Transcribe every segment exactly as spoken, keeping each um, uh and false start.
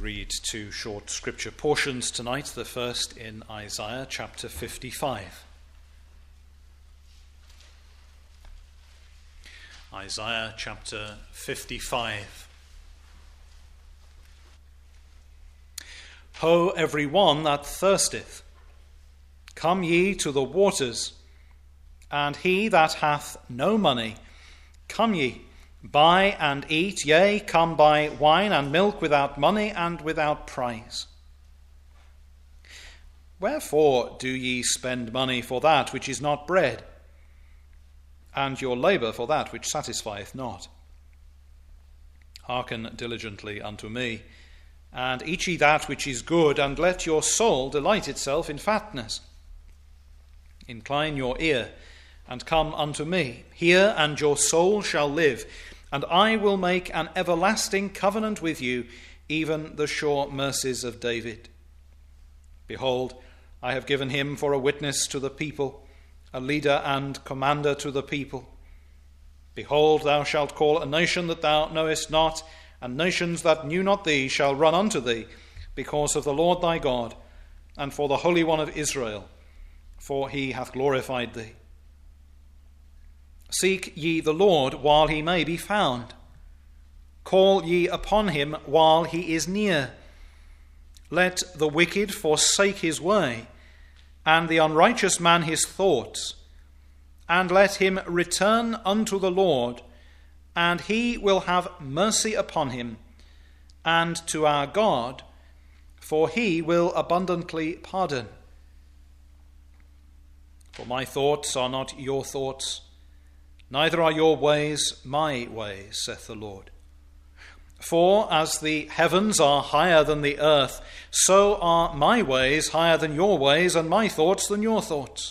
read two short scripture portions tonight, the first in Isaiah chapter fifty-five. Isaiah chapter fifty-five. Ho, every one that thirsteth, come ye to the waters, and he that hath no money, come ye, buy and eat, yea, come buy wine and milk without money and without price. Wherefore do ye spend money for that which is not bread, and your labour for that which satisfieth not? Hearken diligently unto me, and eat ye that which is good, and let your soul delight itself in fatness. Incline your ear, and come unto me. Hear, and your soul shall live, and I will make an everlasting covenant with you, even the sure mercies of David. Behold, I have given him for a witness to the people, a leader and commander to the people. Behold, thou shalt call a nation that thou knowest not, and nations that knew not thee shall run unto thee, because of the Lord thy God, and for the Holy One of Israel, for he hath glorified thee. Seek ye the Lord while he may be found. Call ye upon him while he is near. Let the wicked forsake his way, and the unrighteous man his thoughts, and let him return unto the Lord, and he will have mercy upon him, and to our God, for he will abundantly pardon. For my thoughts are not your thoughts, neither are your ways my ways, saith the Lord. For as the heavens are higher than the earth, so are my ways higher than your ways, and my thoughts than your thoughts.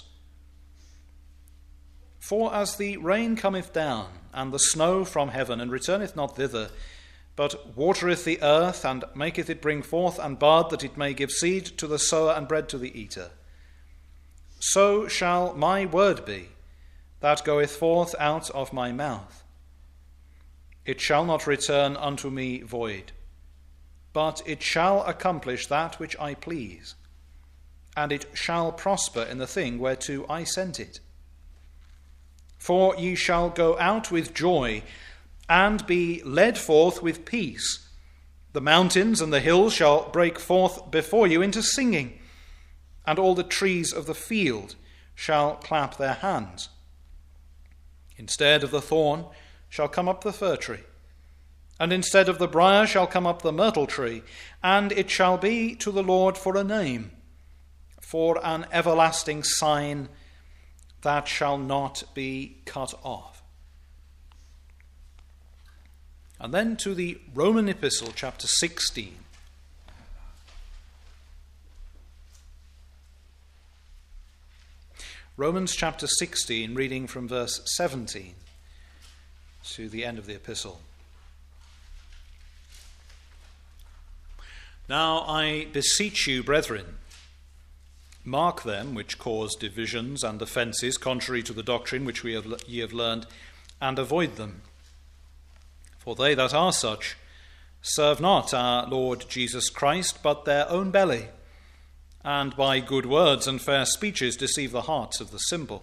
For as the rain cometh down, and the snow from heaven, and returneth not thither, but watereth the earth, and maketh it bring forth and bud, that it may give seed to the sower and bread to the eater, so shall my word be that goeth forth out of my mouth. It shall not return unto me void, but it shall accomplish that which I please, and it shall prosper in the thing whereto I sent it. For ye shall go out with joy, and be led forth with peace. The mountains and the hills shall break forth before you into singing, and all the trees of the field shall clap their hands. Instead of the thorn shall come up the fir tree, and instead of the briar shall come up the myrtle tree, and it shall be to the Lord for a name, for an everlasting sign that shall not be cut off. And then to the Roman epistle, chapter sixteen. Romans chapter sixteen, reading from verse seventeen to the end of the epistle. Now I beseech you, brethren, mark them which cause divisions and offences contrary to the doctrine which we have, ye have learned, and avoid them. For they that are such serve not our Lord Jesus Christ, but their own belly, and by good words and fair speeches deceive the hearts of the simple.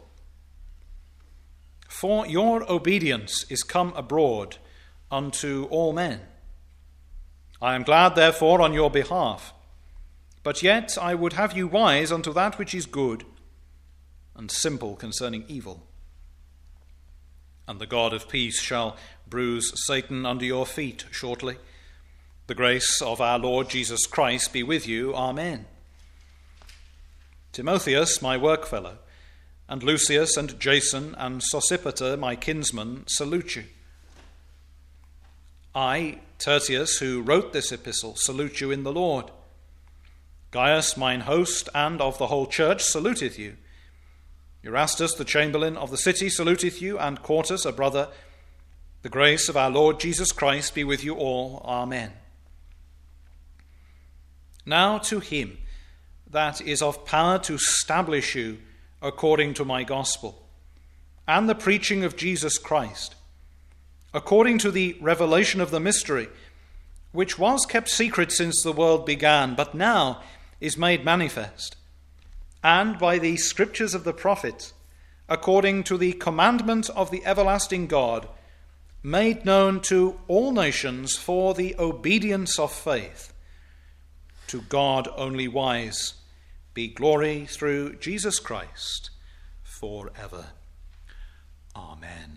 For your obedience is come abroad unto all men. I am glad, therefore, on your behalf. But yet I would have you wise unto that which is good, and simple concerning evil. And the God of peace shall bruise Satan under your feet shortly. The grace of our Lord Jesus Christ be with you. Amen. Timotheus, my workfellow, and Lucius and Jason and Sosipater, my kinsmen, salute you. I, Tertius, who wrote this epistle, salute you in the Lord. Gaius, mine host, and of the whole church, saluteth you. Erastus, the chamberlain of the city, saluteth you, and Quartus, a brother. The grace of our Lord Jesus Christ be with you all. Amen. Now to him that is of power to establish you according to my gospel, and the preaching of Jesus Christ, according to the revelation of the mystery, which was kept secret since the world began, but now is made manifest, and by the scriptures of the prophets, according to the commandment of the everlasting God, made known to all nations for the obedience of faith. To God only wise be glory through Jesus Christ forever. Amen.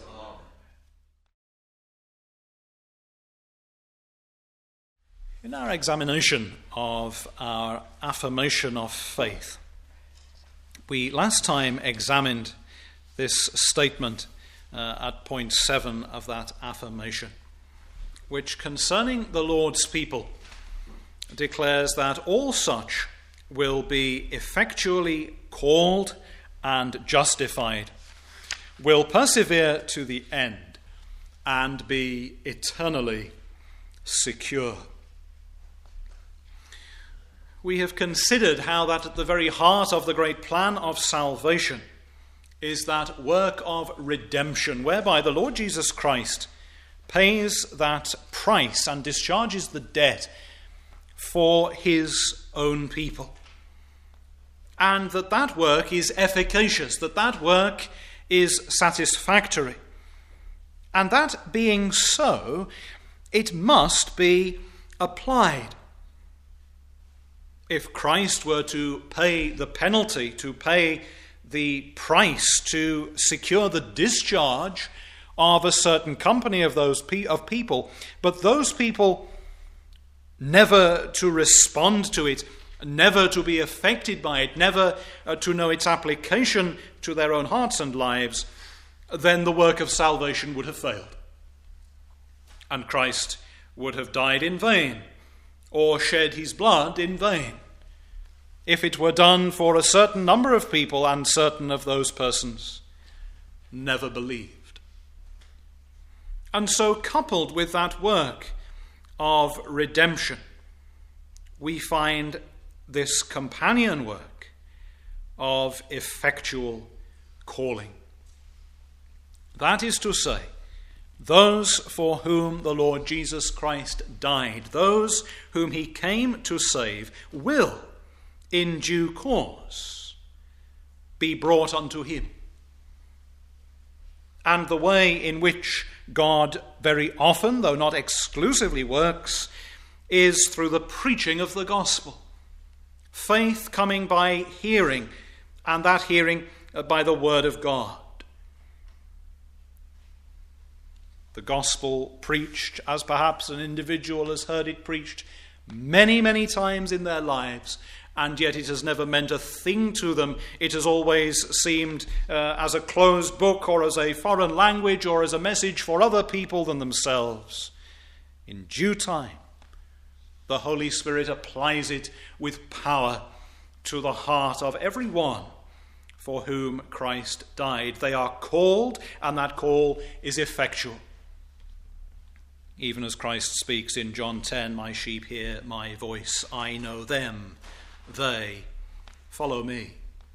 In our examination of our affirmation of faith, we last time examined this statement uh, at point seven of that affirmation, which concerning the Lord's people declares that all such will be effectually called and justified, will persevere to the end, and be eternally secure. We have considered how that at the very heart of the great plan of salvation is that work of redemption, whereby the Lord Jesus Christ pays that price and discharges the debt for his own people. And that that work is efficacious, that that work is satisfactory. And that being so, it must be applied. If Christ were to pay the penalty, to pay the price to secure the discharge of a certain company of those pe- of people, but those people never to respond to it, never to be affected by it, never uh, to know its application to their own hearts and lives, then the work of salvation would have failed. And Christ would have died in vain, or shed his blood in vain, if it were done for a certain number of people and certain of those persons never believed. And so, coupled with that work of redemption, we find this companion work of effectual calling. That is to say, those for whom the Lord Jesus Christ died, those whom he came to save, will, in due course, be brought unto him. And the way in which God very often, though not exclusively, works is through the preaching of the gospel. Faith coming by hearing, and that hearing by the word of God. The gospel preached, as perhaps an individual has heard it preached many, many times in their lives, and yet it has never meant a thing to them. It has always seemed uh, as a closed book, or as a foreign language, or as a message for other people than themselves. In due time, the Holy Spirit applies it with power to the heart of every one for whom Christ died. They are called, and that call is effectual. Even as Christ speaks in John ten, "My sheep hear my voice, I know them, they follow me."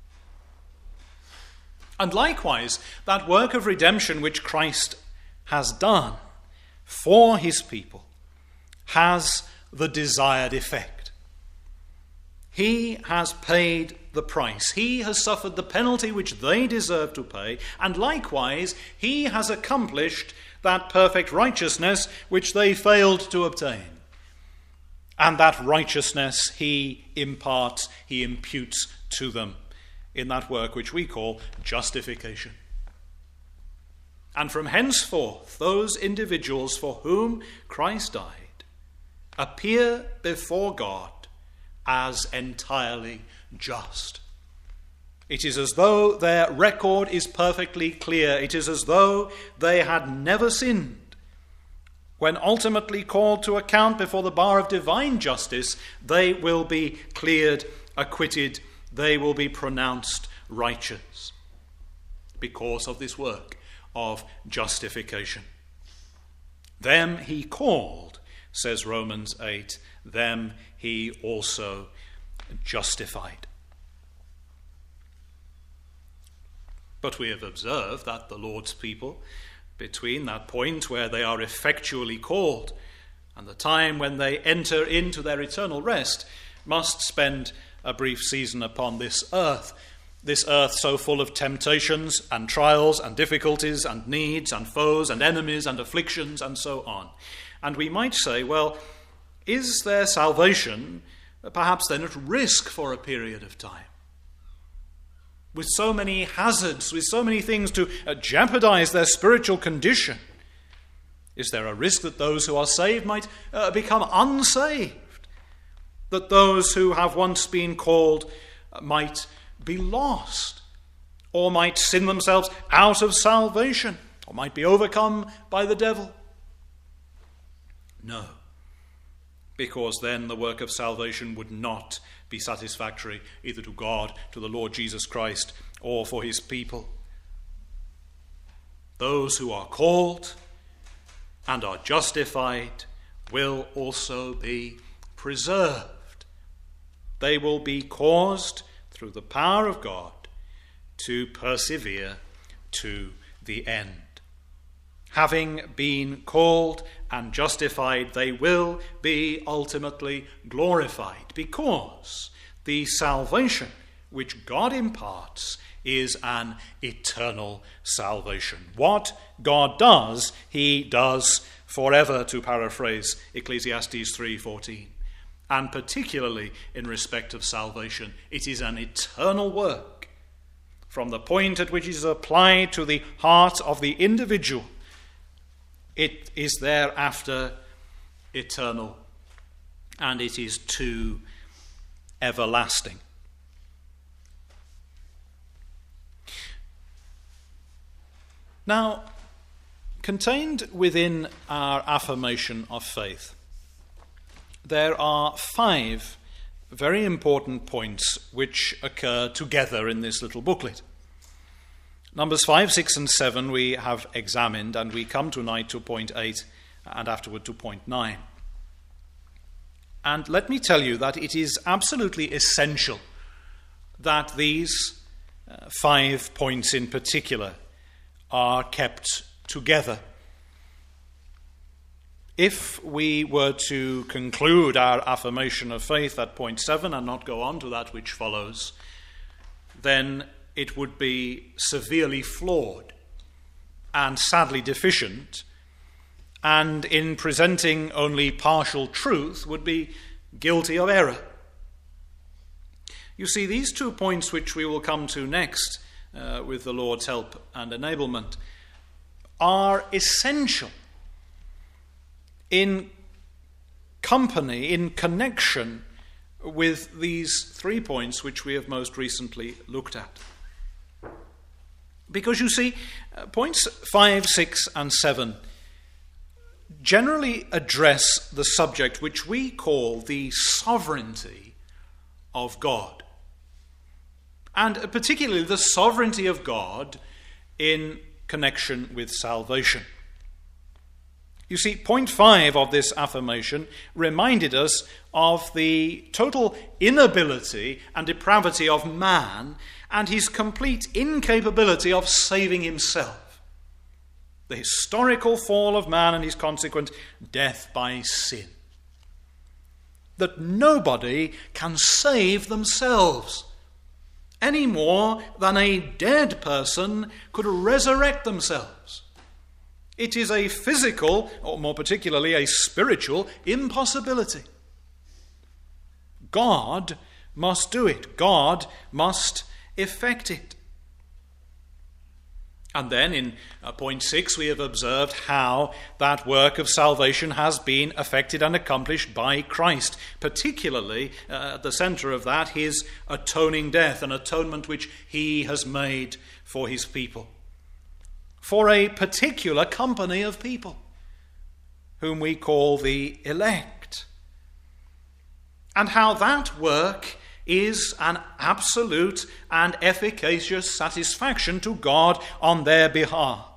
And likewise, that work of redemption which Christ has done for his people has the desired effect. He has paid the price. He has suffered the penalty which they deserve to pay, and likewise he has accomplished that perfect righteousness which they failed to obtain. And that righteousness he imparts, he imputes to them in that work which we call justification. And from henceforth, those individuals for whom Christ died appear before God as entirely just. It is as though their record is perfectly clear. It is as though they had never sinned. When ultimately called to account before the bar of divine justice, they will be cleared, acquitted, they will be pronounced righteous because of this work of justification. Them he called, says Romans eight, them he also justified. But we have observed that the Lord's people, between that point where they are effectually called And the time when they enter into their eternal rest must spend a brief season upon this earth. This earth so full of temptations and trials and difficulties and needs and foes and enemies and afflictions and so on. And we might say, well, is their salvation perhaps then at risk for a period of time? With so many hazards, with so many things to uh, jeopardize their spiritual condition, is there a risk that those who are saved might uh, become unsaved? That those who have once been called uh, might be lost, or might sin themselves out of salvation, or might be overcome by the devil? No, because then the work of salvation would not be satisfactory either to God, to the Lord Jesus Christ, or for his people. Those who are called and are justified will also be preserved. They will be caused through the power of God to persevere to the end. Having been called and justified, they will be ultimately glorified, because the salvation which God imparts is an eternal salvation. What God does, he does forever, to paraphrase Ecclesiastes three fourteen. And particularly in respect of salvation, it is an eternal work. From the point at which it is applied to the heart of the individual, it is thereafter eternal, and it is to everlasting. Now, contained within our affirmation of faith, there are five very important points which occur together in this little booklet. Numbers five, six, and seven we have examined, and we come tonight to point eight and afterward to point nine. And let me tell you that it is absolutely essential that these uh, five points in particular are kept together. If we were to conclude our affirmation of faith at point seven and not go on to that which follows, then it would be severely flawed and sadly deficient, and in presenting only partial truth would be guilty of error. You see, these two points which we will come to next, uh, with the Lord's help and enablement, are essential in company, in connection with these three points which we have most recently looked at. Because you see, uh, points five, six, and seven generally address the subject which we call the sovereignty of God. And particularly the sovereignty of God in connection with salvation. You see, point five of this affirmation reminded us of the total inability and depravity of man and his complete incapability of saving himself. The historical fall of man and his consequent death by sin. That nobody can save themselves any more than a dead person could resurrect themselves. It is a physical, or more particularly a spiritual, impossibility. God must do it. God must effect it. And then in uh, point six we have observed how that work of salvation has been effected and accomplished by Christ, particularly uh, at the centre of that his atoning death, an atonement which he has made for his people. For a particular company of people, whom we call the elect. And how that work is an absolute and efficacious satisfaction to God on their behalf.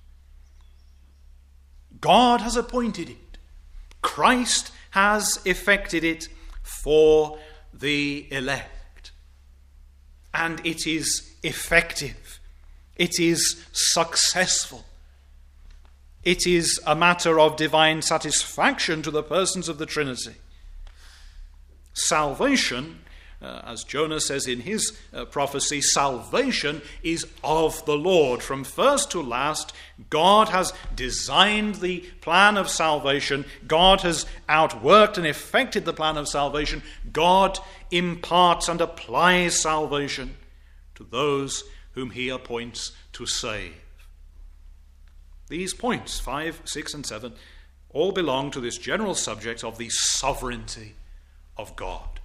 God has appointed it. Christ has effected it for the elect. And it is effective. It is successful. It is a matter of divine satisfaction to the persons of the Trinity. Salvation, uh, as Jonah says in his uh, prophecy, salvation is of the Lord. From first to last, God has designed the plan of salvation. God has outworked and effected the plan of salvation. God imparts and applies salvation to those whom he appoints to save. These points, five, six, and seven, all belong to this general subject of the sovereignty of God.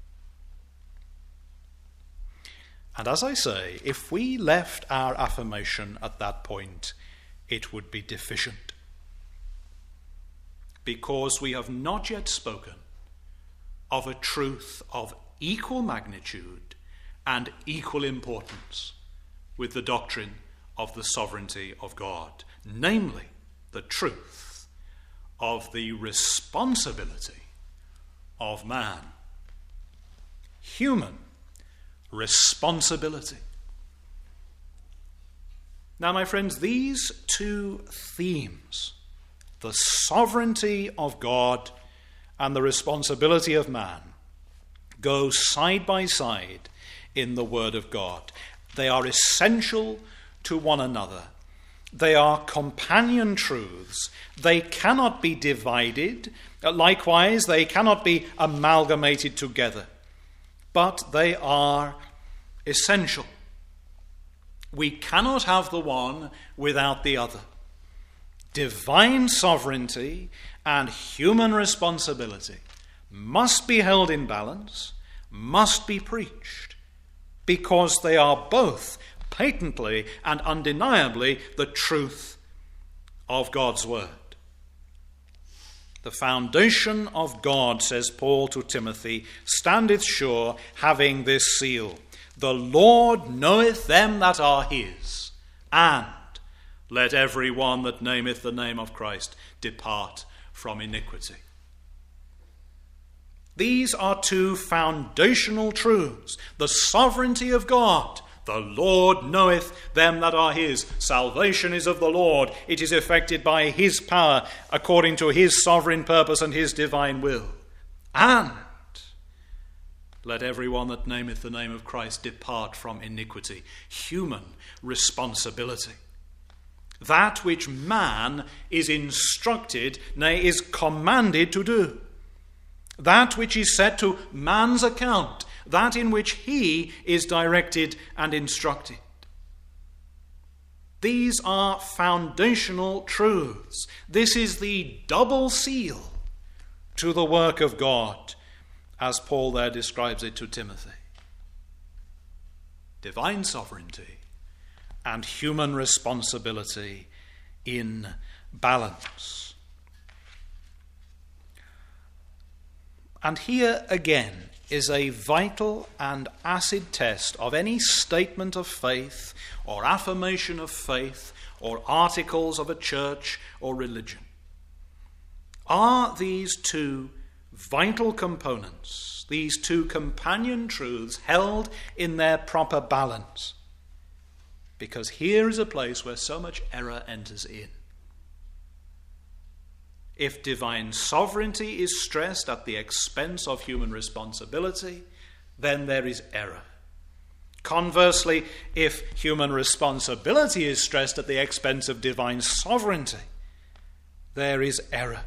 And as I say, if we left our affirmation at that point, it would be deficient, because we have not yet spoken of a truth of equal magnitude and equal importance with the doctrine of the sovereignty of God, namely the truth of the responsibility of man. Human responsibility. Now, my friends, these two themes, the sovereignty of God and the responsibility of man, go side by side in the Word of God. They are essential to one another. They are companion truths. They cannot be divided. Likewise, they cannot be amalgamated together. But they are essential. We cannot have the one without the other. Divine sovereignty and human responsibility must be held in balance, must be preached, because they are both patently and undeniably the truth of God's word. The foundation of God, says Paul to Timothy, standeth sure, having this seal: the Lord knoweth them that are his, and let every one that nameth the name of Christ depart from iniquity. These are two foundational truths: the sovereignty of God. The Lord knoweth them that are his. Salvation is of the Lord. It is effected by his power, according to his sovereign purpose and his divine will. And let every one that nameth the name of Christ depart from iniquity. Human responsibility. That which man is instructed, nay, is commanded to do. That which is set to man's account. That in which he is directed and instructed. These are foundational truths. This is the double seal to the work of God, as Paul there describes it to Timothy. Divine sovereignty and human responsibility in balance. And here again is a vital and acid test of any statement of faith or affirmation of faith or articles of a church or religion. Are these two vital components, these two companion truths, held in their proper balance? Because here is a place where so much error enters in. If divine sovereignty is stressed at the expense of human responsibility, then there is error. Conversely, if human responsibility is stressed at the expense of divine sovereignty, there is error.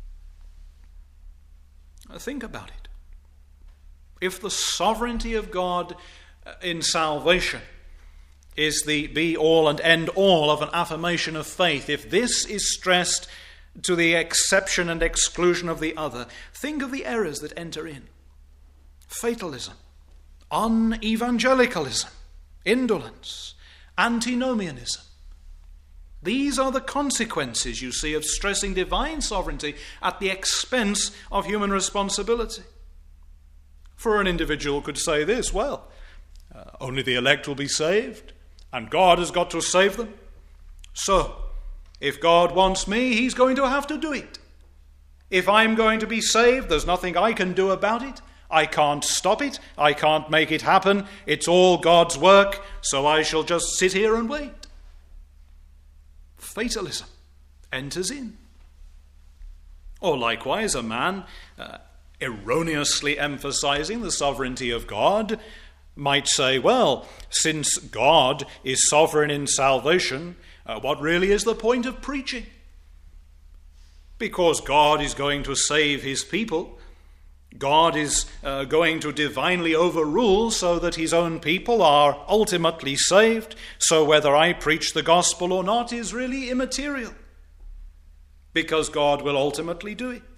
Think about it. If the sovereignty of God in salvation is the be-all and end-all of an affirmation of faith, if this is stressed to the exception and exclusion of the other, think of the errors that enter in. Fatalism, unevangelicalism, indolence, antinomianism. These are the consequences, you see, of stressing divine sovereignty at the expense of human responsibility. For an individual could say this: well, uh, only the elect will be saved, and God has got to save them. So, if God wants me, he's going to have to do it. If I'm going to be saved, there's nothing I can do about it. I can't stop it. I can't make it happen. It's all God's work, so I shall just sit here and wait. Fatalism, enters in. Or likewise, a man uh, erroneously emphasizing the sovereignty of God might say, well, since God is sovereign in salvation, uh, what really is the point of preaching? Because God is going to save his people, God is uh, going to divinely overrule so that his own people are ultimately saved, so whether I preach the gospel or not is really immaterial, because God will ultimately do it.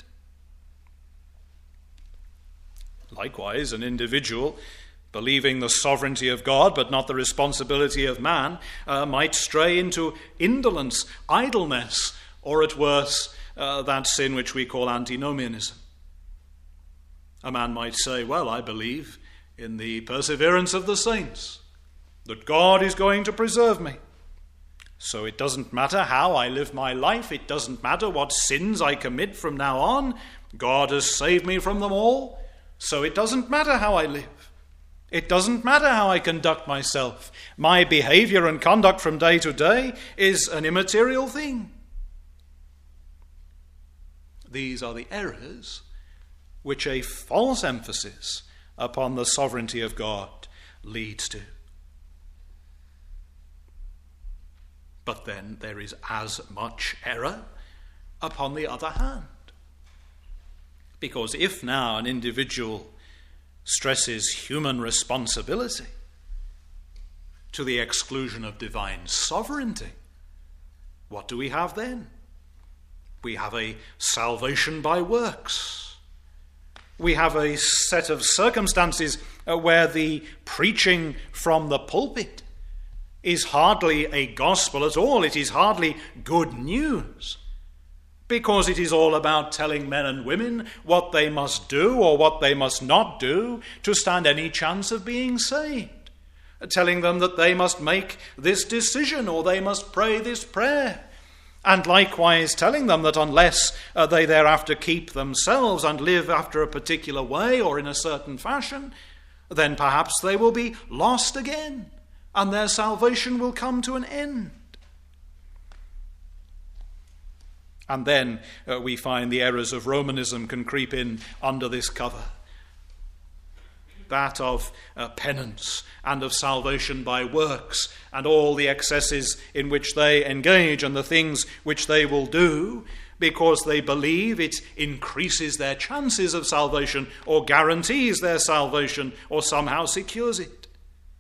Likewise, an individual believing the sovereignty of God but not the responsibility of man uh, might stray into indolence, idleness, or at worst, uh, that sin which we call antinomianism. A man might say, well, I believe in the perseverance of the saints, that God is going to preserve me. So it doesn't matter how I live my life, it doesn't matter what sins I commit from now on, God has saved me from them all, so it doesn't matter how I live. It doesn't matter how I conduct myself. My behavior and conduct from day to day is an immaterial thing. These are the errors which a false emphasis upon the sovereignty of God leads to. But then there is as much error upon the other hand. Because if now an individual stresses human responsibility to the exclusion of divine sovereignty, what do we have then? We have a salvation by works. We have a set of circumstances where the preaching from the pulpit is hardly a gospel at all. It is hardly good news, because it is all about telling men and women what they must do or what they must not do to stand any chance of being saved, telling them that they must make this decision or they must pray this prayer, and likewise telling them that unless uh, they thereafter keep themselves and live after a particular way or in a certain fashion, then perhaps they will be lost again and their salvation will come to an end. And then uh, we find the errors of Romanism can creep in under this cover. That of uh, penance and of salvation by works and all the excesses in which they engage and the things which they will do because they believe it increases their chances of salvation or guarantees their salvation or somehow secures it.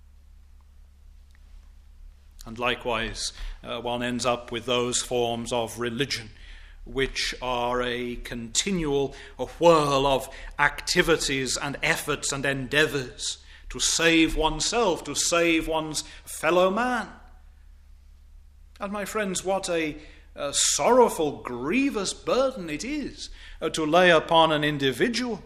And likewise, uh, one ends up with those forms of religion which are a continual a whirl of activities and efforts and endeavors to save oneself, to save one's fellow man. And my friends, what a, a sorrowful, grievous burden it is uh, to lay upon an individual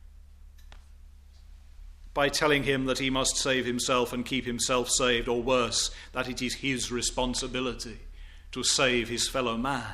by telling him that he must save himself and keep himself saved, or worse, that it is his responsibility to save his fellow man.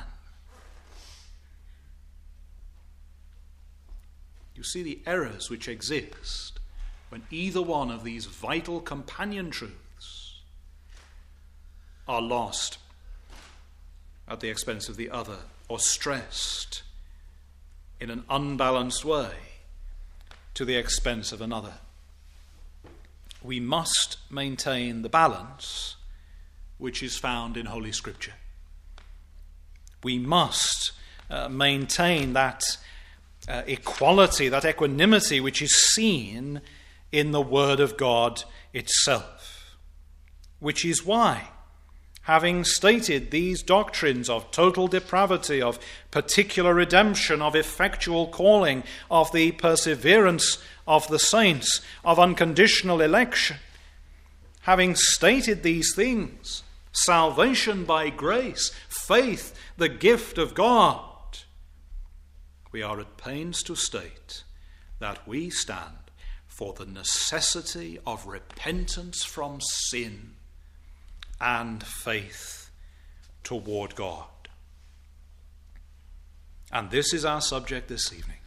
You see the errors which exist when either one of these vital companion truths are lost at the expense of the other, or stressed in an unbalanced way to the expense of another. We must maintain the balance which is found in Holy Scripture. We must uh, maintain that Uh, equality, that equanimity which is seen in the Word of God itself. Which is why, having stated these doctrines of total depravity, of particular redemption, of effectual calling, of the perseverance of the saints, of unconditional election, having stated these things, salvation by grace, faith, the gift of God, we are at pains to state that we stand for the necessity of repentance from sin and faith toward God. And this is our subject this evening.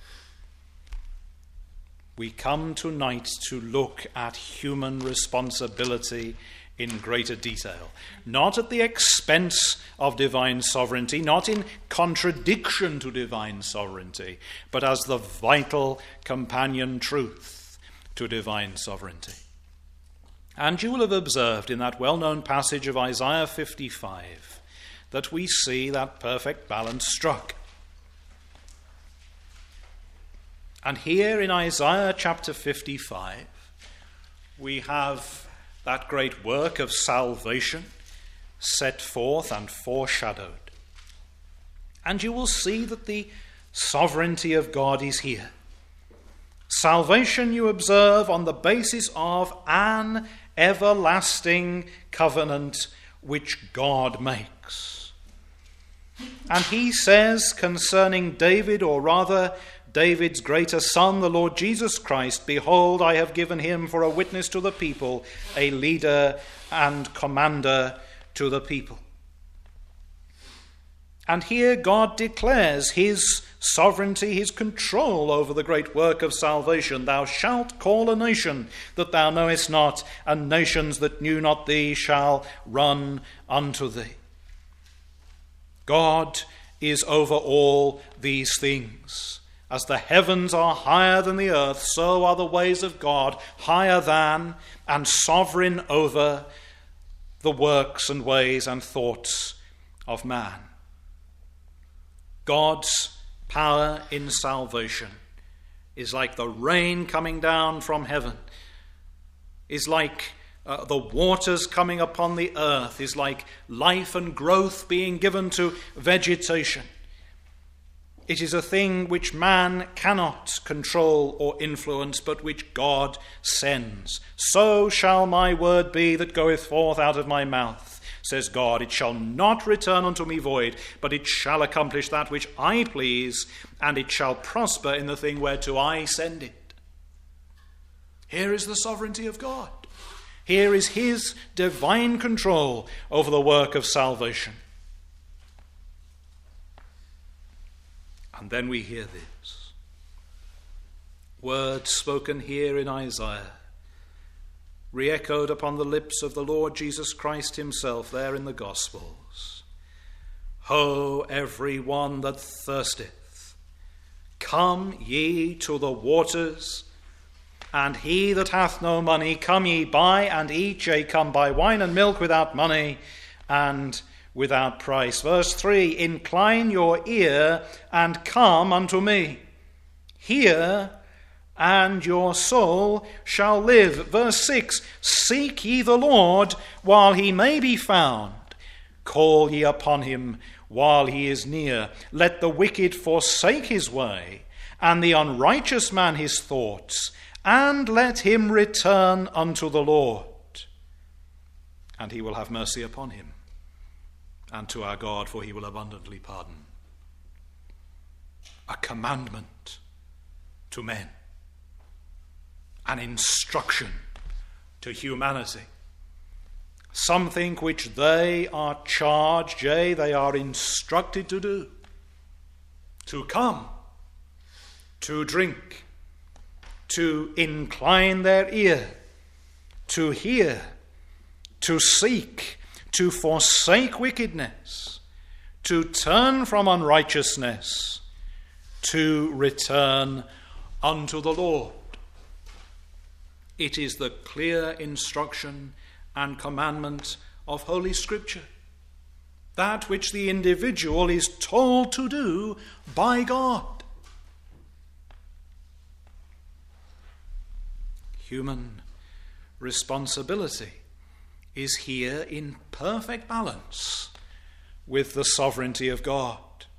We come tonight to look at human responsibility in greater detail, not at the expense of divine sovereignty, not in contradiction to divine sovereignty, but as the vital companion truth to divine sovereignty. And you will have observed in that well-known passage of Isaiah fifty-five that we see that perfect balance struck. And here in Isaiah chapter fifty-five, we have that great work of salvation set forth and foreshadowed. And you will see that the sovereignty of God is here. Salvation, you observe, on the basis of an everlasting covenant which God makes. And he says concerning David, or rather David's greater son, the Lord Jesus Christ, "Behold, I have given him for a witness to the people, a leader and commander to the people." And here God declares his sovereignty, his control over the great work of salvation. "Thou shalt call a nation that thou knowest not, and nations that knew not thee shall run unto thee." God is over all these things. As the heavens are higher than the earth, so are the ways of God higher than and sovereign over the works and ways and thoughts of man. God's power in salvation is like the rain coming down from heaven, is like uh, the waters coming upon the earth, is like life and growth being given to vegetation. It is a thing which man cannot control or influence, but which God sends. "So shall my word be that goeth forth out of my mouth, says God. It shall not return unto me void, but it shall accomplish that which I please, and it shall prosper in the thing whereto I send it." Here is the sovereignty of God. Here is his divine control over the work of salvation. And then we hear this. Words spoken here in Isaiah, re-echoed upon the lips of the Lord Jesus Christ himself there in the Gospels. "Ho, every one that thirsteth, come ye to the waters, and he that hath no money, come ye buy and eat, yea, come buy wine and milk without money and without price." Verse three, "Incline your ear and come unto me. Hear, and your soul shall live." Verse six, "Seek ye the Lord while he may be found. Call ye upon him while he is near. Let the wicked forsake his way, and the unrighteous man his thoughts, and let him return unto the Lord. And he will have mercy upon him, and to our God, for he will abundantly pardon." A commandment to men, an instruction to humanity, something which they are charged, yea, they are instructed to do: to come, to drink, to incline their ear, to hear, to seek, to forsake wickedness, to turn from unrighteousness, to return unto the Lord. It is the clear instruction and commandment of Holy Scripture, that which the individual is told to do by God. Human responsibility is here in perfect balance with the sovereignty of God.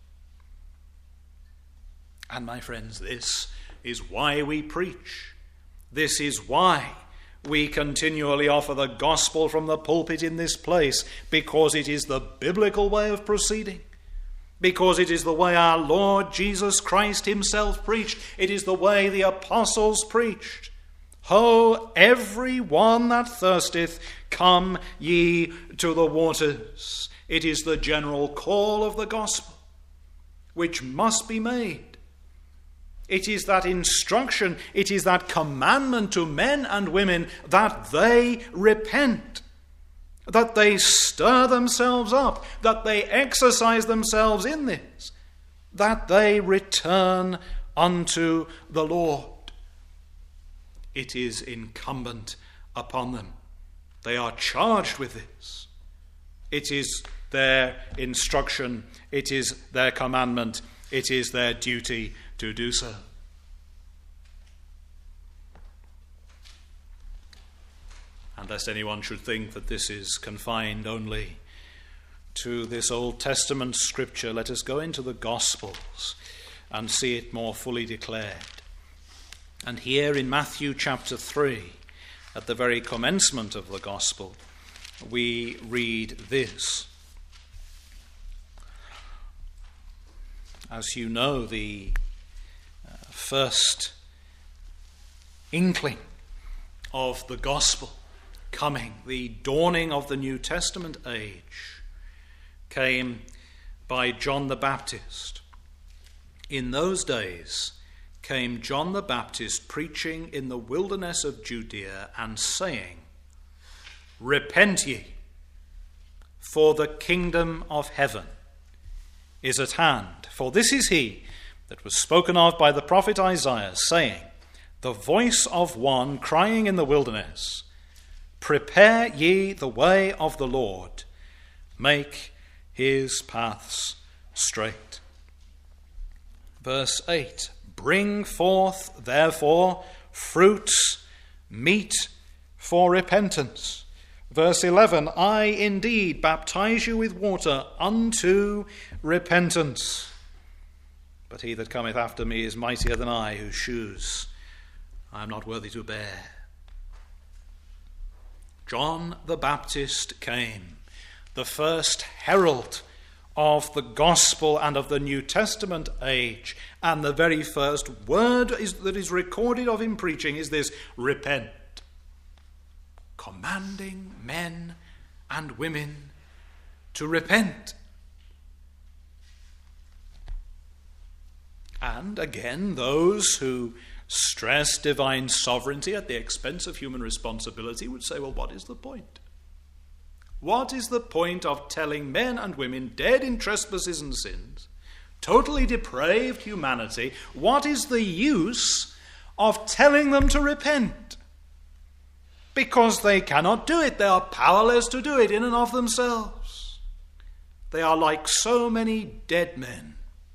And my friends, this is why we preach. This is why we continually offer the gospel from the pulpit in this place, because it is the biblical way of proceeding, because it is the way our Lord Jesus Christ himself preached. It is the way the apostles preached. "Ho, every one that thirsteth, come ye to the waters." It is the general call of the gospel, which must be made. It is that instruction, it is that commandment to men and women that they repent, that they stir themselves up, that they exercise themselves in this, that they return unto the Lord. It is incumbent upon them. They are charged with this. It is their instruction. It is their commandment. It is their duty to do so. And lest anyone should think that this is confined only to this Old Testament scripture, let us go into the Gospels and see it more fully declared. And here in Matthew chapter three, at the very commencement of the Gospel, we read this. As you know, the uh, first inkling of the Gospel coming, the dawning of the New Testament age, came by John the Baptist. In those days came John the Baptist preaching in the wilderness of Judea and saying, Repent ye, for the kingdom of heaven is at hand. For this is he that was spoken of by the prophet Isaiah, saying, The voice of one crying in the wilderness, Prepare ye the way of the Lord, make his paths straight. Verse eight, Bring forth, therefore, fruits meet for repentance. Verse eleven, I indeed baptize you with water unto repentance. But he that cometh after me is mightier than I, whose shoes I am not worthy to bear. John the Baptist came, the first herald of the gospel and of the New Testament age, and the very first word is, that is recorded of him preaching is this, repent, commanding men and women to repent. And again, those who stress divine sovereignty at the expense of human responsibility would say, well, what is the point? What is the point of telling men and women dead in trespasses and sins, totally depraved humanity, what is the use of telling them to repent? Because they cannot do it. They are powerless to do it in and of themselves. They are like so many dead men.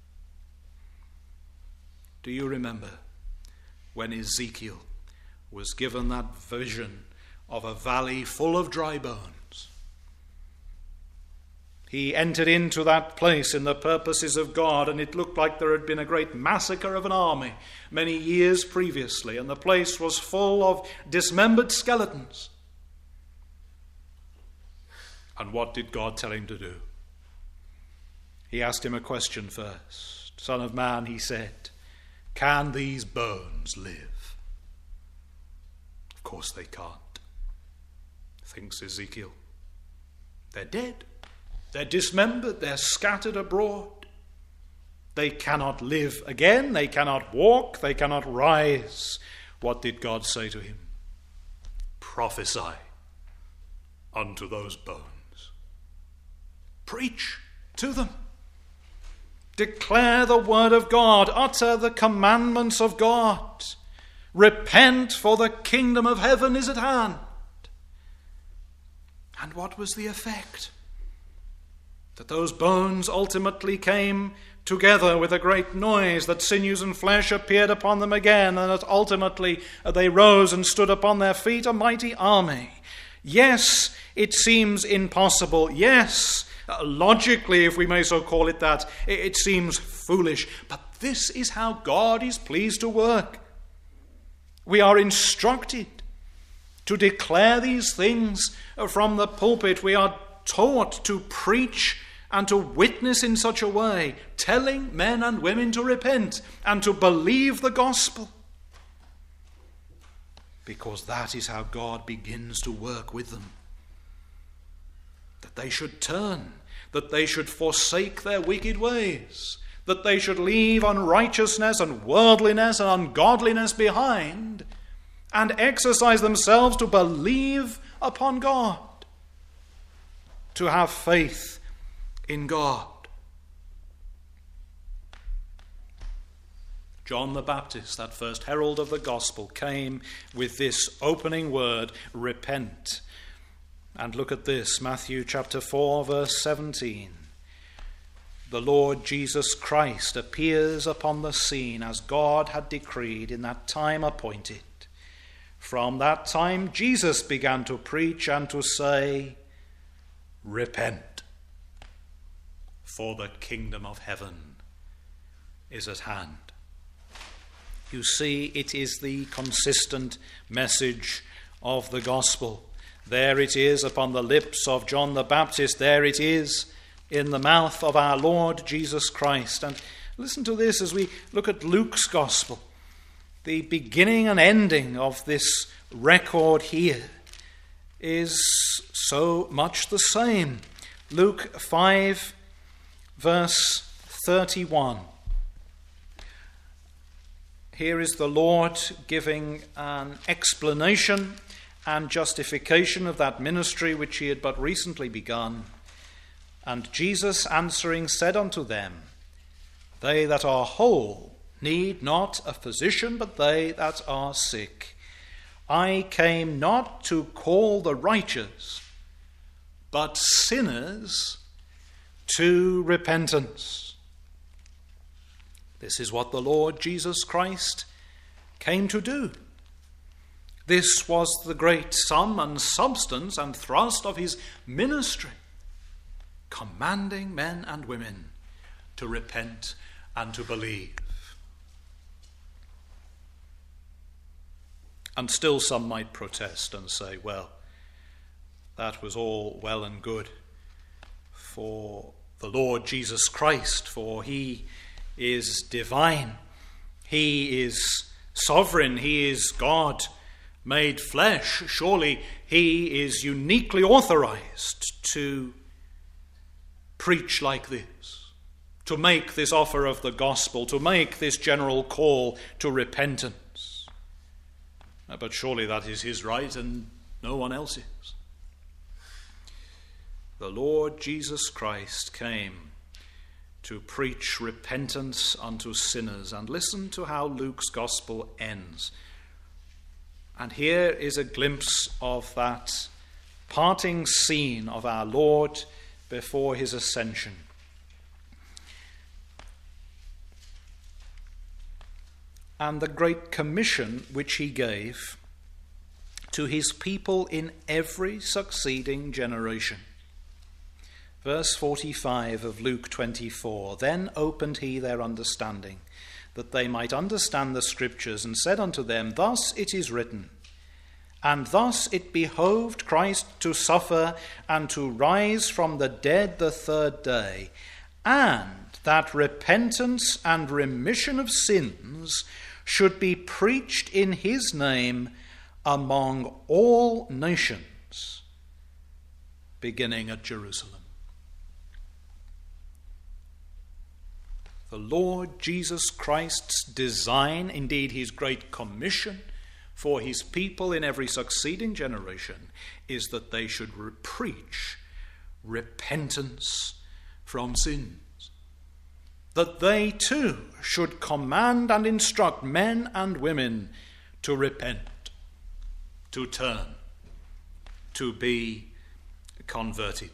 Do you remember when Ezekiel was given that vision of a valley full of dry bones? He entered into that place in the purposes of God, and it looked like there had been a great massacre of an army many years previously, and the place was full of dismembered skeletons. And what did God tell him to do? He asked him a question first. Son of man, he said, can these bones live? Of course they can't, thinks Ezekiel. They're dead. They're dismembered, they're scattered abroad. They cannot live again, they cannot walk, they cannot rise. What did God say to him? Prophesy unto those bones. Preach to them. Declare the word of God, utter the commandments of God. Repent, for the kingdom of heaven is at hand. And what was the effect? That those bones ultimately came together with a great noise, that sinews and flesh appeared upon them again, and that ultimately they rose and stood upon their feet, a mighty army. Yes, it seems impossible. Yes, logically, if we may so call it that, it seems foolish. But this is how God is pleased to work. We are instructed to declare these things from the pulpit. We are taught to preach and to witness in such a way, telling men and women to repent and to believe the gospel. Because that is how God begins to work with them. That they should turn, that they should forsake their wicked ways, that they should leave unrighteousness and worldliness and ungodliness behind and exercise themselves to believe upon God. to have faith in God. John the Baptist, that first herald of the gospel, came with this opening word, repent. And look at this, Matthew chapter four, verse seventeen. The Lord Jesus Christ appears upon the scene as God had decreed in that time appointed. From that time, Jesus began to preach and to say, repent, for the kingdom of heaven is at hand. You see, it is the consistent message of the gospel. There it is upon the lips of John the Baptist. There it is in the mouth of our Lord Jesus Christ. And listen to this as we look at Luke's gospel. The beginning and ending of this record here is so much the same. Luke five, verse thirty-one. Here is the Lord giving an explanation and justification of that ministry which he had but recently begun. And Jesus answering said unto them, they that are whole need not a physician, but they that are sick. I came not to call the righteous, but sinners to repentance. This is what the Lord Jesus Christ came to do. This was the great sum and substance and thrust of his ministry, commanding men and women to repent and to believe. And still some might protest and say, well, that was all well and good for the Lord Jesus Christ, for he is divine, he is sovereign, he is God made flesh. Surely he is uniquely authorized to preach like this, to make this offer of the gospel, to make this general call to repentance. But surely that is his right and no one else's. The Lord Jesus Christ came to preach repentance unto sinners. And listen to how Luke's gospel ends. And here is a glimpse of that parting scene of our Lord before his ascension. And the great commission which he gave to his people in every succeeding generation. Verse forty-five of Luke twenty-four, then opened he their understanding, that they might understand the scriptures, and said unto them, thus it is written, and thus it behoved Christ to suffer and to rise from the dead the third day, and that repentance and remission of sins should be preached in his name among all nations, beginning at Jerusalem. The Lord Jesus Christ's design, indeed his great commission for his people in every succeeding generation, is that they should re- preach repentance from sins. That they too should command and instruct men and women to repent, to turn, to be converted.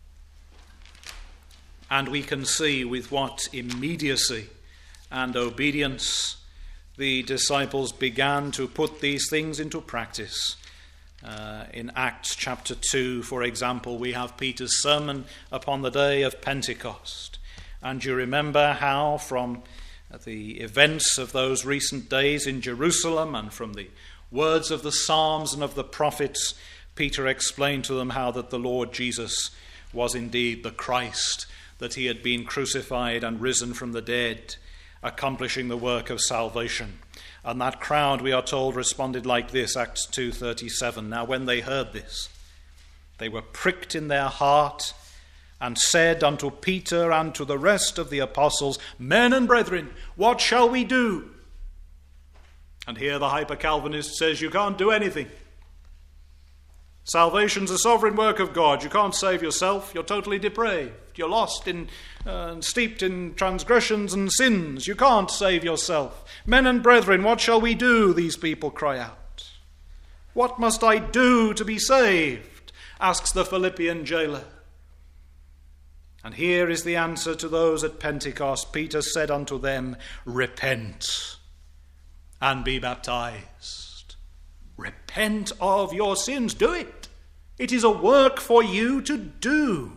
And we can see with what immediacy and obedience the disciples began to put these things into practice. Uh, in Acts chapter two, for example, we have Peter's sermon upon the day of Pentecost. And you remember how from the events of those recent days in Jerusalem and from the words of the Psalms and of the prophets, Peter explained to them how that the Lord Jesus was indeed the Christ, that he had been crucified and risen from the dead, accomplishing the work of salvation. And that crowd, we are told, responded like this, Acts two thirty-seven. Now when they heard this, they were pricked in their heart, and said unto Peter and to the rest of the apostles, men and brethren, what shall we do? And here the hyper-Calvinist says you can't do anything. Salvation's a sovereign work of God. You can't save yourself. You're totally depraved. You're lost in, uh, steeped in transgressions and sins. You can't save yourself. Men and brethren, what shall we do? These people cry out. What must I do to be saved? Asks the Philippian jailer. And here is the answer to those at Pentecost. Peter said unto them, repent and be baptized. Repent of your sins. Do it. It is a work for you to do.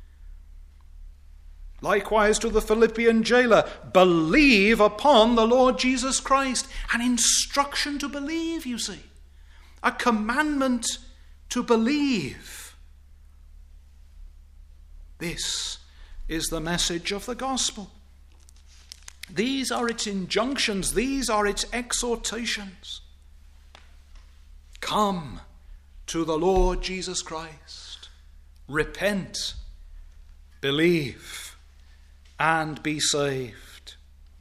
Likewise to the Philippian jailer, believe upon the Lord Jesus Christ. An instruction to believe, you see. A commandment to believe. This is the message of the gospel. These are its injunctions. These are its exhortations. Come to the Lord Jesus Christ. Repent, believe, and be saved.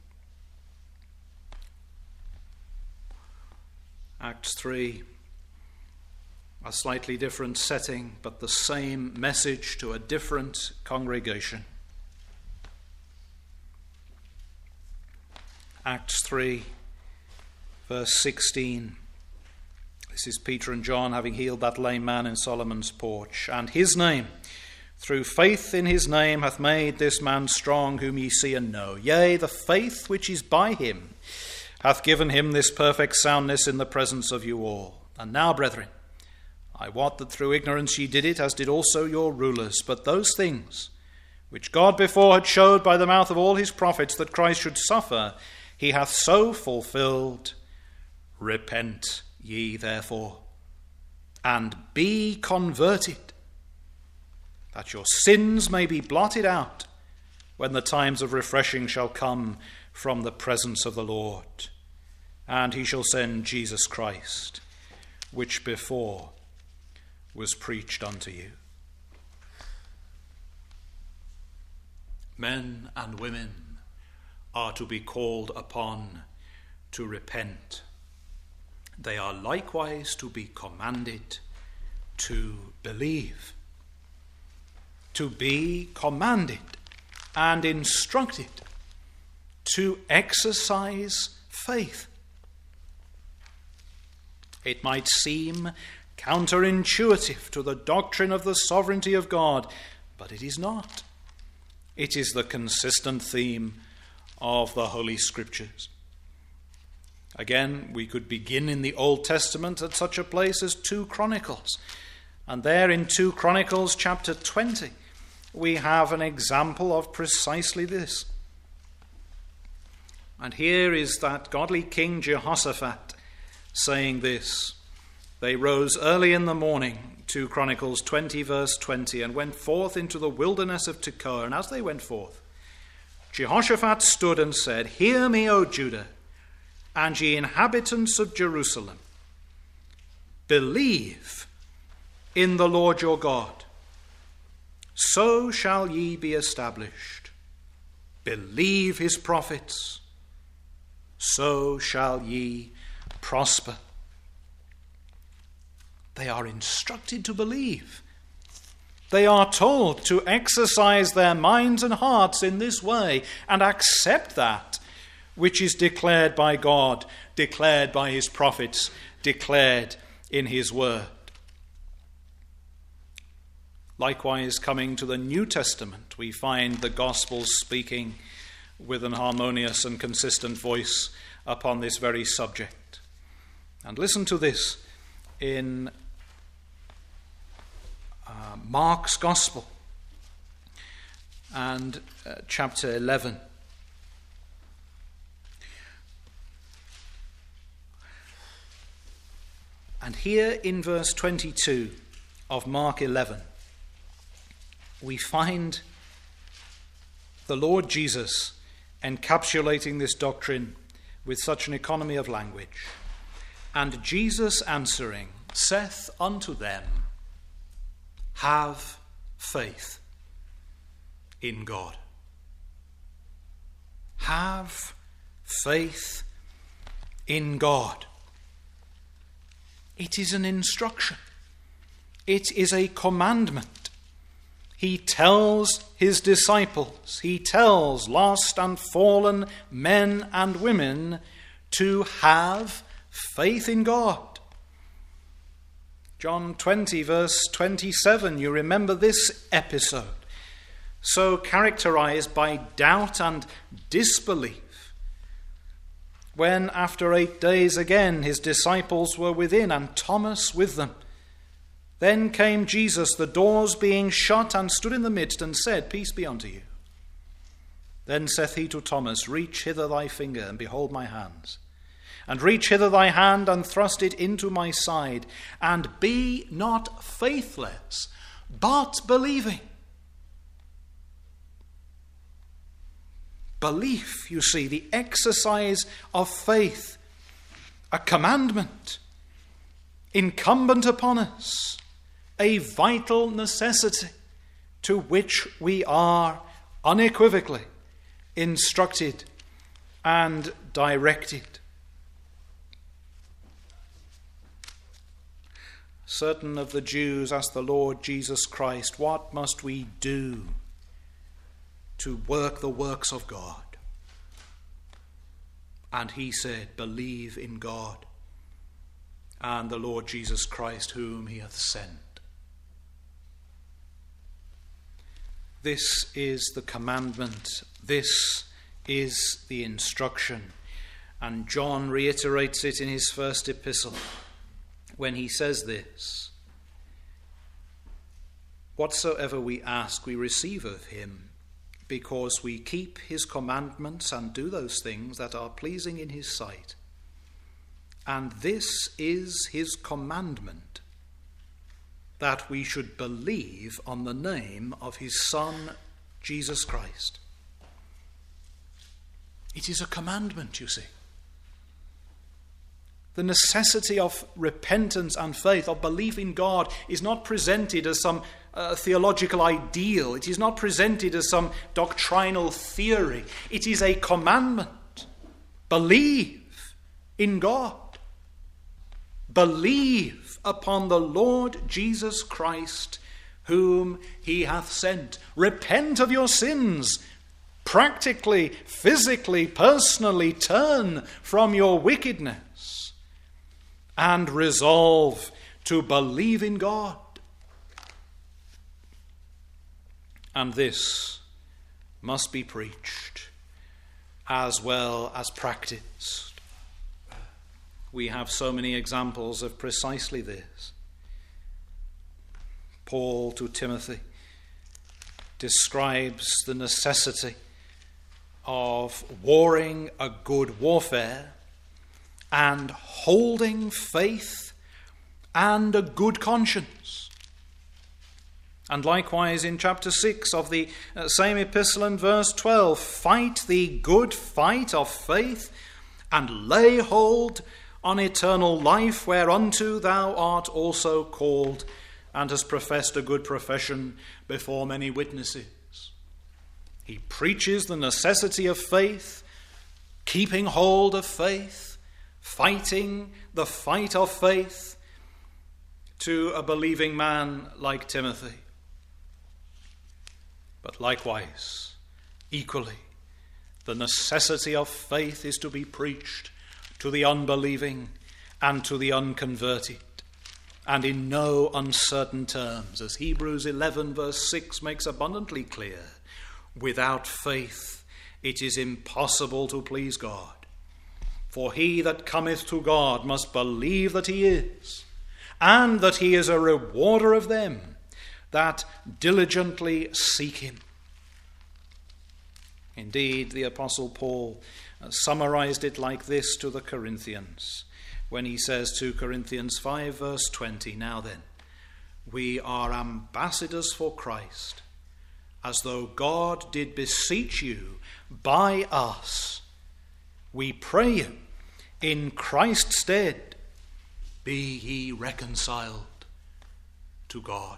Acts three, a slightly different setting, but the same message to a different congregation. Acts three, verse sixteen. This is Peter and John having healed that lame man in Solomon's porch. And his name, through faith in his name, hath made this man strong, whom ye see and know. Yea, the faith which is by him hath given him this perfect soundness in the presence of you all. And now, brethren, I wot that through ignorance ye did it, as did also your rulers. But those things which God before had showed by the mouth of all his prophets that Christ should suffer, he hath so fulfilled. Repent ye therefore, and be converted, that your sins may be blotted out, when the times of refreshing shall come from the presence of the Lord. And he shall send Jesus Christ, which before was preached unto you. Men and women are to be called upon to repent. They are likewise to be commanded to believe. To be commanded and instructed to exercise faith. It might seem counterintuitive to the doctrine of the sovereignty of God, but it is not. It is the consistent theme of the Holy Scriptures. Again, we could begin in the Old Testament at such a place as two Chronicles. And there in two Chronicles chapter twenty, we have an example of precisely this. And here is that godly King Jehoshaphat saying this. They rose early in the morning, two Chronicles twenty verse twenty, and went forth into the wilderness of Tekoa. And as they went forth, Jehoshaphat stood and said, Hear me, O Judah, and ye inhabitants of Jerusalem. Believe in the Lord your God. So shall ye be established. Believe his prophets. So shall ye prosper. They are instructed to believe. They are told to exercise their minds and hearts in this way and accept that which is declared by God, declared by his prophets, declared in his word. Likewise, coming to the New Testament, we find the Gospels speaking with an harmonious and consistent voice upon this very subject. And listen to this in uh, Mark's Gospel and uh, chapter eleven. And here in verse twenty-two of Mark eleven, we find the Lord Jesus encapsulating this doctrine with such an economy of language. And Jesus answering saith unto them, Have faith in God. Have faith in God. It is an instruction. It is a commandment. He tells his disciples, he tells lost and fallen men and women to have faith in God. John twenty, verse twenty-seven, you remember this episode, so characterized by doubt and disbelief, when after eight days again his disciples were within and Thomas with them. Then came Jesus, the doors being shut, and stood in the midst, and said, Peace be unto you. Then saith he to Thomas, Reach hither thy finger, and behold my hands. And reach hither thy hand, and thrust it into my side. And be not faithless, but believing. Belief, you see, the exercise of faith, a commandment incumbent upon us, a vital necessity to which we are unequivocally instructed and directed. Certain of the Jews asked the Lord Jesus Christ, What must we do to work the works of God? And he said, Believe in God and the Lord Jesus Christ, whom he hath sent. This is the commandment. This is the instruction. And John reiterates it in his first epistle when he says this, Whatsoever we ask, we receive of him, because we keep his commandments and do those things that are pleasing in his sight. And this is his commandment, that we should believe on the name of his Son, Jesus Christ. It is a commandment, you see. The necessity of repentance and faith, of belief in God, is not presented as some uh, theological ideal. It is not presented as some doctrinal theory. It is a commandment. Believe in God. Believe upon the Lord Jesus Christ, whom he hath sent. Repent of your sins. Practically, physically, personally turn from your wickedness and resolve to believe in God. And this must be preached as well as practiced. We have so many examples of precisely this. Paul to Timothy describes the necessity of warring a good warfare and holding faith and a good conscience. And likewise in chapter six of the same epistle and verse twelve, fight the good fight of faith and lay hold on eternal life, whereunto thou art also called, and hast professed a good profession before many witnesses. He preaches the necessity of faith, keeping hold of faith, fighting the fight of faith to a believing man like Timothy. But likewise, equally, the necessity of faith is to be preached to the unbelieving and to the unconverted, and in no uncertain terms, as Hebrews eleven verse six makes abundantly clear. Without faith it is impossible to please God. For he that cometh to God must believe that he is, and that he is a rewarder of them that diligently seek him. Indeed, the Apostle Paul summarized it like this to the Corinthians when he says to Corinthians five verse twenty, Now then, we are ambassadors for Christ, as though God did beseech you by us. We pray you, in Christ's stead, be ye reconciled to God.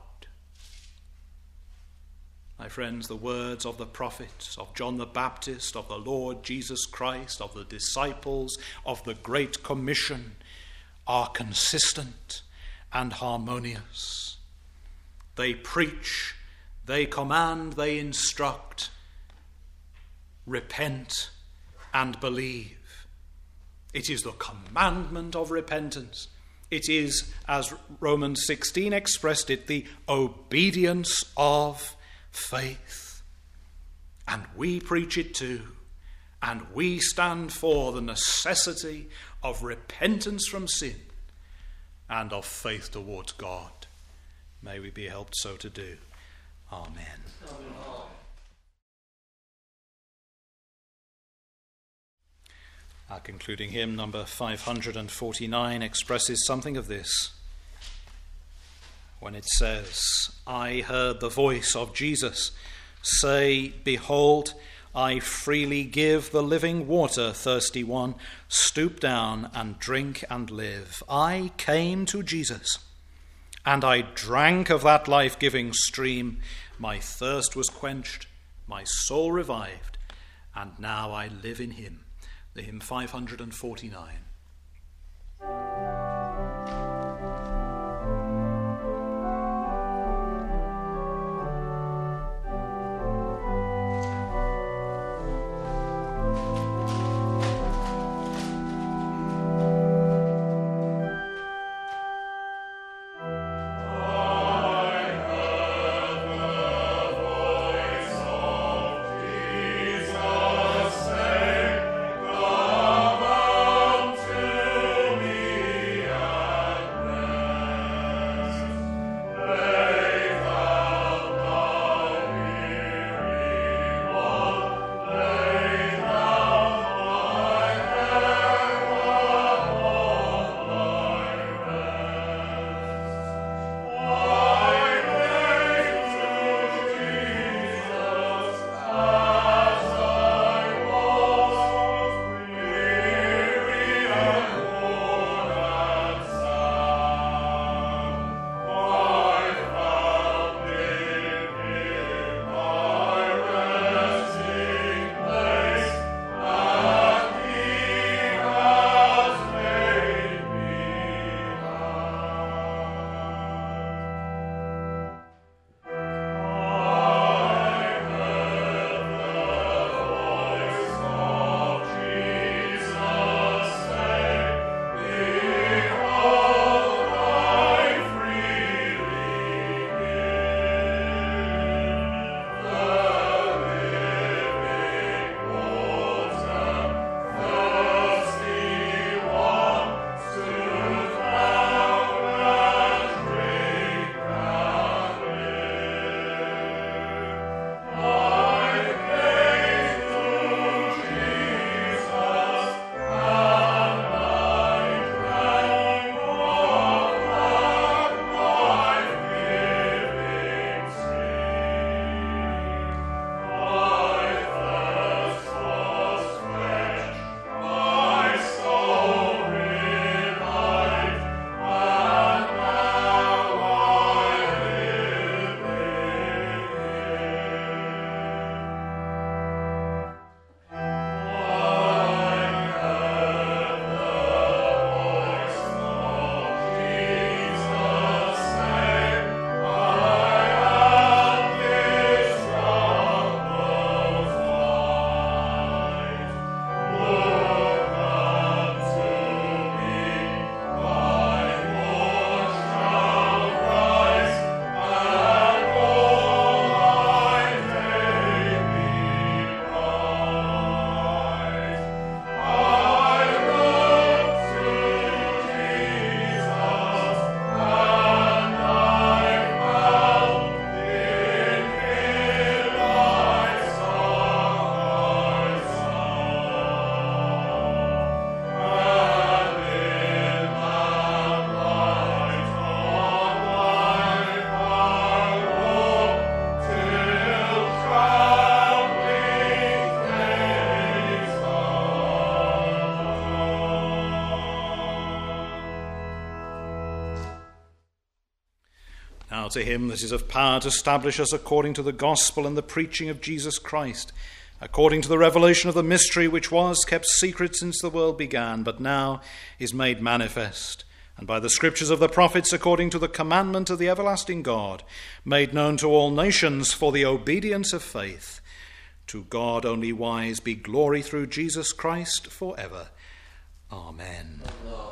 My friends, the words of the prophets, of John the Baptist, of the Lord Jesus Christ, of the disciples, of the Great Commission, are consistent and harmonious. They preach, they command, they instruct. Repent and believe. It is the commandment of repentance. It is, as Romans sixteen expressed it, the obedience of faith. And we preach it too. And we stand for the necessity of repentance from sin and of faith towards God. May we be helped so to do. Amen. Amen. Our concluding hymn, number five hundred forty-nine, expresses something of this. When it says, I heard the voice of Jesus say, behold, I freely give the living water, thirsty one, stoop down and drink and live. I came to Jesus, and I drank of that life-giving stream. My thirst was quenched, my soul revived, and now I live in him. The hymn five hundred forty-nine. Now to him that is of power to establish us according to the gospel and the preaching of Jesus Christ, according to the revelation of the mystery which was kept secret since the world began, but now is made manifest, and by the scriptures of the prophets according to the commandment of the everlasting God, made known to all nations for the obedience of faith. To God only wise be glory through Jesus Christ for ever. Amen. Allah.